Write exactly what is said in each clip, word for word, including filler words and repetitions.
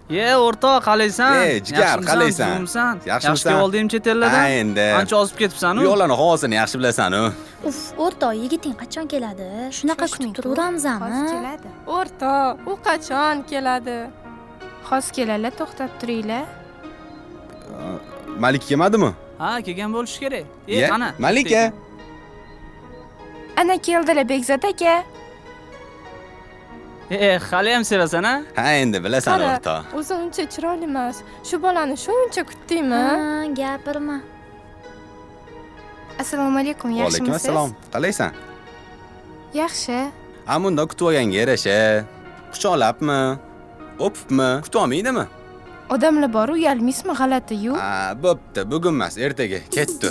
Ye, o'rtoq, qalaysan? Ey, jigar, qalaysan? Yaxshimisan? Yaxshimisan? Yaxshi oldim chet ellardan. Ha, endi. Ancha ozib ketibsan-ku. Yo'qlarni havosini yaxshi bilasan-ku. Uf, o'rtoq, yigiting qachon keladi? Shunaqa kutib turaveramizmi? keladi. O'rtoq, u qachon keladi? Xos kelala, to'xtab turinglar. Malik kelmadimi? Ha, kelgan bo'lishi kerak. Ey, Ye, qani? Malika. Ana keldilar Bekzod aka. Eh, hali ham sevasan-a? Ha, endi bilasan Qara, o'rtoq. o'zi uncha chiroyli emas. Shu bolani shuncha kutdingmi? Ha, gapirma. Assalomu alaykum, Va alaykum yaxshimisiz? assalom. Qalaysan? Yaxshi. Amunda kutib olganga yarasha. Quchoqlabmi? O'pibmi? Kutib olmaydimi? Odamlar bor, uyalmaysizmi, g'alati-yu? Ha, bo'pti, bugun emas, ertaga ketdi.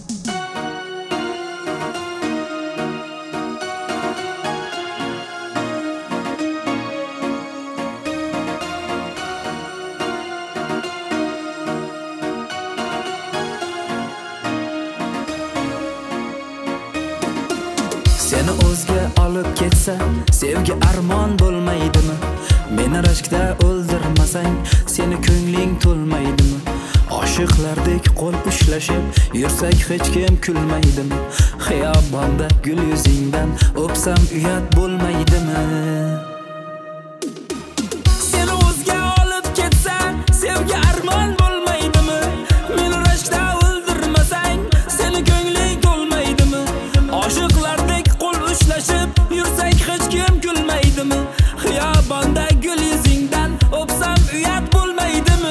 Seni o'zga olib ketsa, sevgi armon bo'lmaydimi? Meni rashkda o'ldirmasang, seni ko'ngling to'lmaydimi? Oshiqlardek qo'l ushlashib, yursak hech kim kulmaydimi? Xiyobonda gul yuzingdan o'psam uyat bo'lmaydimi? Seni o'zga olib ketsa, sevgi armon bo'lmaydimi? Meni rashkda o'ldirmasang, seni ko'ngling to'lmaydimi? Oshiqlardek qo'l ushlashib, yursak hech kim kulmaydimi? Xiyobonda gul yuzingdan o'psam uyat bo'lmaydimi?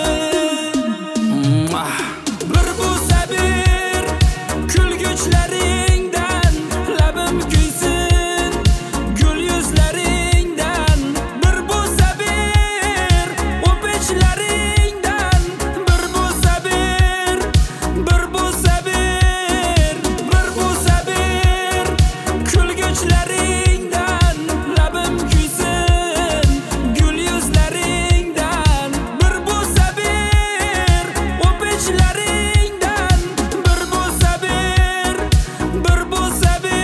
Bir bu sabir kulguchlaringdan labim kuysin, gul yuzlaringdan. Bir bu sabir o'pichlaringdan. Bir bu sabir, bir bu sabir, bir bu sabir kulguchlaringdan labim kuysin, gul yuzlaringdan. Bir bu sabir o'pichlaringdan. Bir bu sabir, bir bu sabir.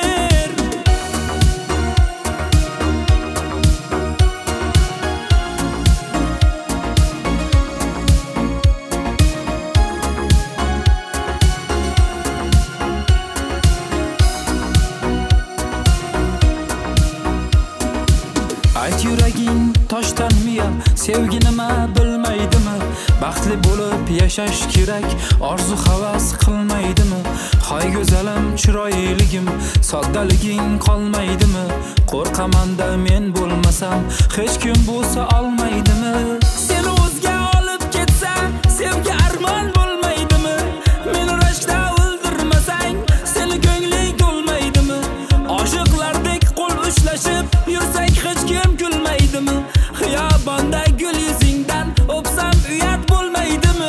Ayt yuraging toshdanmi yo, sevgi nima bilmaydimi? Baxtli bo'lib yashash kerak, orzu havas qilmaydimi? Hoy go'zalim, chiroyligim, soddaliging qolmaydimi? Qo'rqamanda men bo'lmasam, hech kim bo'lsa olmaydimi? Seni o'zga olib ketsa, sevgi armon bo'lmaydimi? Meni rashkda o'ldirmasang, seni ko'ngling to'lmaydimi? Oshiqlardek qo'l ushlashib, yursak hech kim kulmaydimi? Xiyobonda gul yuzingdan o'psam uyat bo'lmaydimi?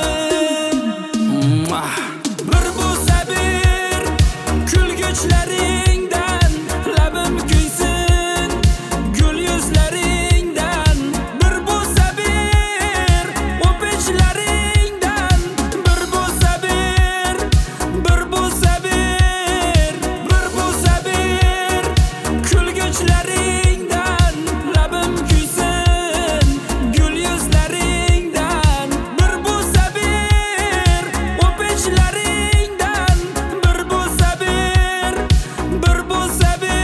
Bir bu sabir kulguchlaringdan labim kuysin, gul yuzlaringdan. Bir bu sabir o'pichlaringdan. Bir bu sabir, bir bu sabir, bir bu sabir kulguchlaringdan labim kuysin, gul yuzlaringdan. Bir bu sabir o'pichlaringdan. Bir bu sabir, bir bu sabir.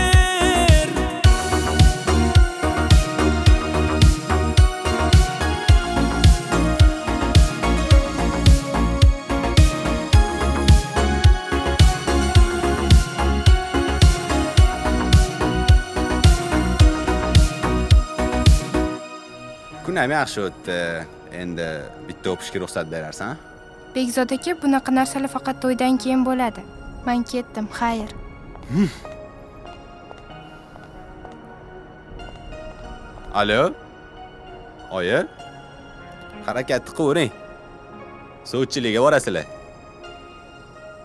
Kun ham yaxshi o'tdi. Endi bitta o'pishga ruxsat berarsan? Bekzod aka, bunaqa narsalar faqat to'ydan keyin bo'ladi. Men ketdim, xayr. Alo? Oyi? Harakatni qilavering. Sovchilikka borasizlar.